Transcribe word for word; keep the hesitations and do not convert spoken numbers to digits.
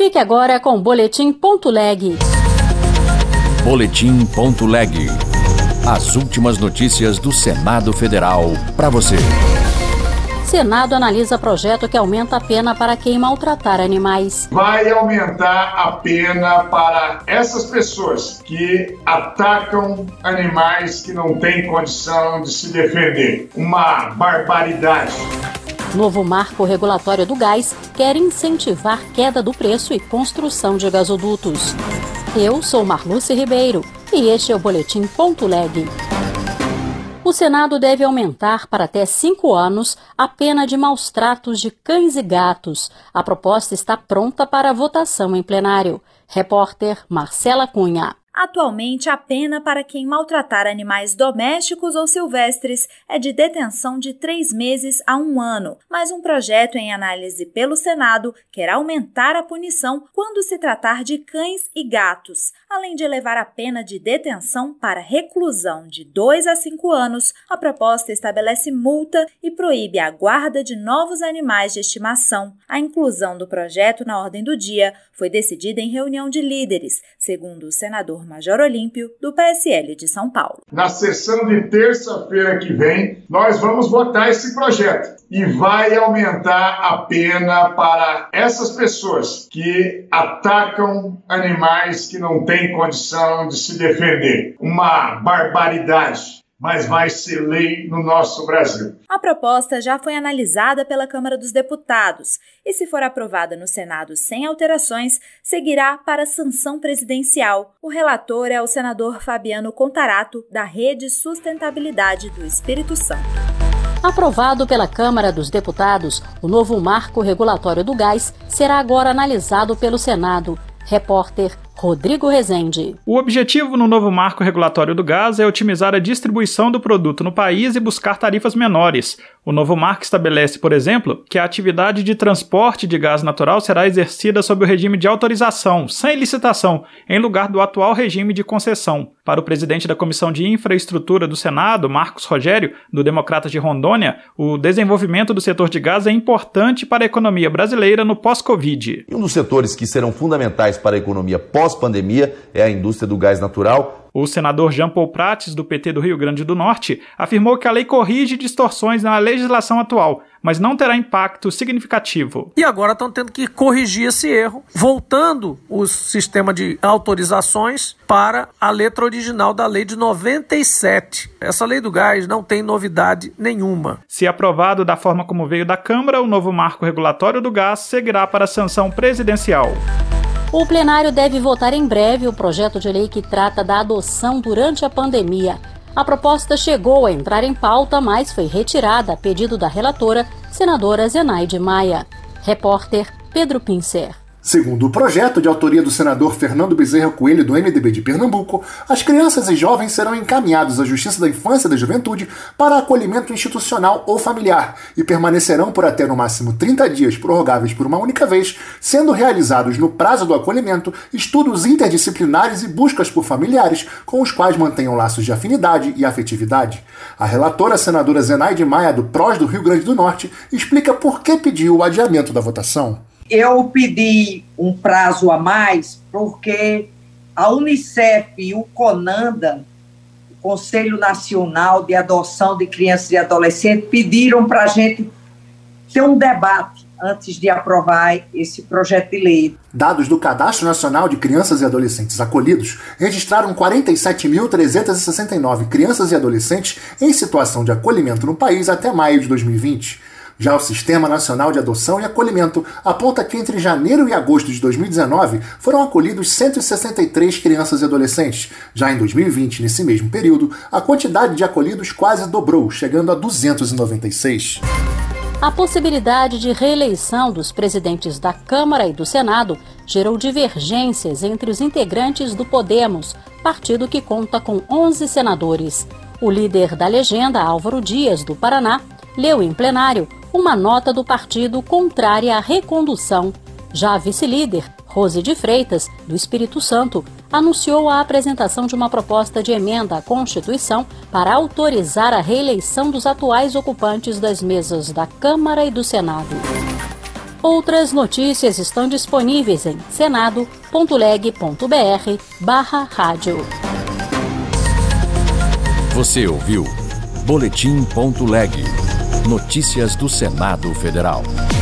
Fique agora com o Boletim Ponto Leg. Boletim Ponto Leg. As últimas notícias do Senado Federal para você. Senado analisa projeto que aumenta a pena para quem maltratar animais. Vai aumentar a pena para essas pessoas que atacam animais que não têm condição de se defender. Uma barbaridade. Novo marco regulatório do gás quer incentivar queda do preço e construção de gasodutos. Eu sou Marluce Ribeiro e este é o Boletim Ponto Leg. O Senado deve aumentar para até cinco anos a pena de maus-tratos de cães e gatos. A proposta está pronta para votação em plenário. Repórter Marcela Cunha. Atualmente, a pena para quem maltratar animais domésticos ou silvestres é de detenção de três meses a um ano, mas um projeto em análise pelo Senado quer aumentar a punição quando se tratar de cães e gatos. Além de levar a pena de detenção para reclusão de dois a cinco anos, a proposta estabelece multa e proíbe a guarda de novos animais de estimação. A inclusão do projeto na ordem do dia foi decidida em reunião de líderes, segundo o senador Major Olímpio, do P S L de São Paulo. Na sessão de terça-feira que vem, nós vamos votar esse projeto e vai aumentar a pena para essas pessoas que atacam animais que não têm condição de se defender. Uma barbaridade. Mas vai ser lei no nosso Brasil. A proposta já foi analisada pela Câmara dos Deputados e, se for aprovada no Senado sem alterações, seguirá para sanção presidencial. O relator é o senador Fabiano Contarato, da Rede Sustentabilidade do Espírito Santo. Aprovado pela Câmara dos Deputados, o novo marco regulatório do gás será agora analisado pelo Senado. Repórter Rodrigo Rezende. O objetivo no novo marco regulatório do gás é otimizar a distribuição do produto no país e buscar tarifas menores. O novo marco estabelece, por exemplo, que a atividade de transporte de gás natural será exercida sob o regime de autorização, sem licitação, em lugar do atual regime de concessão. Para o presidente da Comissão de Infraestrutura do Senado, Marcos Rogério, do Democratas de Rondônia, o desenvolvimento do setor de gás é importante para a economia brasileira no pós-Covid. E um dos setores que serão fundamentais para a economia pós-pandemia é a indústria do gás natural. O senador Jean Paul Prates, do P T do Rio Grande do Norte, afirmou que a lei corrige distorções na legislação atual, mas não terá impacto significativo. E agora estão tendo que corrigir esse erro, voltando o sistema de autorizações para a letra original da lei de noventa e sete. Essa lei do gás não tem novidade nenhuma. Se aprovado da forma como veio da Câmara, o novo marco regulatório do gás seguirá para a sanção presidencial. O plenário deve votar em breve o projeto de lei que trata da adoção durante a pandemia. A proposta chegou a entrar em pauta, mas foi retirada a pedido da relatora, senadora Zenaide Maia. Repórter Pedro Pincer. Segundo o projeto, de autoria do senador Fernando Bezerra Coelho, do M D B de Pernambuco, as crianças e jovens serão encaminhados à Justiça da Infância e da Juventude para acolhimento institucional ou familiar e permanecerão por até no máximo trinta dias, prorrogáveis por uma única vez, sendo realizados no prazo do acolhimento estudos interdisciplinares e buscas por familiares com os quais mantenham laços de afinidade e afetividade. A relatora, senadora Zenaide Maia, do P R O S do Rio Grande do Norte, explica por que pediu o adiamento da votação. Eu pedi um prazo a mais porque a Unicef e o CONANDA, o Conselho Nacional de Adoção de Crianças e Adolescentes, pediram para a gente ter um debate antes de aprovar esse projeto de lei. Dados do Cadastro Nacional de Crianças e Adolescentes Acolhidos registraram quarenta e sete mil trezentos e sessenta e nove crianças e adolescentes em situação de acolhimento no país até maio de dois mil e vinte. Já o Sistema Nacional de Adoção e Acolhimento aponta que entre janeiro e agosto de dois mil e dezenove foram acolhidos cento e sessenta e três crianças e adolescentes. Já em dois mil e vinte, nesse mesmo período, a quantidade de acolhidos quase dobrou, chegando a duzentos e noventa e seis. A possibilidade de reeleição dos presidentes da Câmara e do Senado gerou divergências entre os integrantes do Podemos, partido que conta com onze senadores. O líder da legenda, Álvaro Dias, do Paraná, leu em plenário uma nota do partido contrária à recondução. Já a vice-líder, Rose de Freitas, do Espírito Santo, anunciou a apresentação de uma proposta de emenda à Constituição para autorizar a reeleição dos atuais ocupantes das mesas da Câmara e do Senado. Outras notícias estão disponíveis em senado ponto leg ponto br barra rádio. Você ouviu Boletim ponto leg. Notícias do Senado Federal.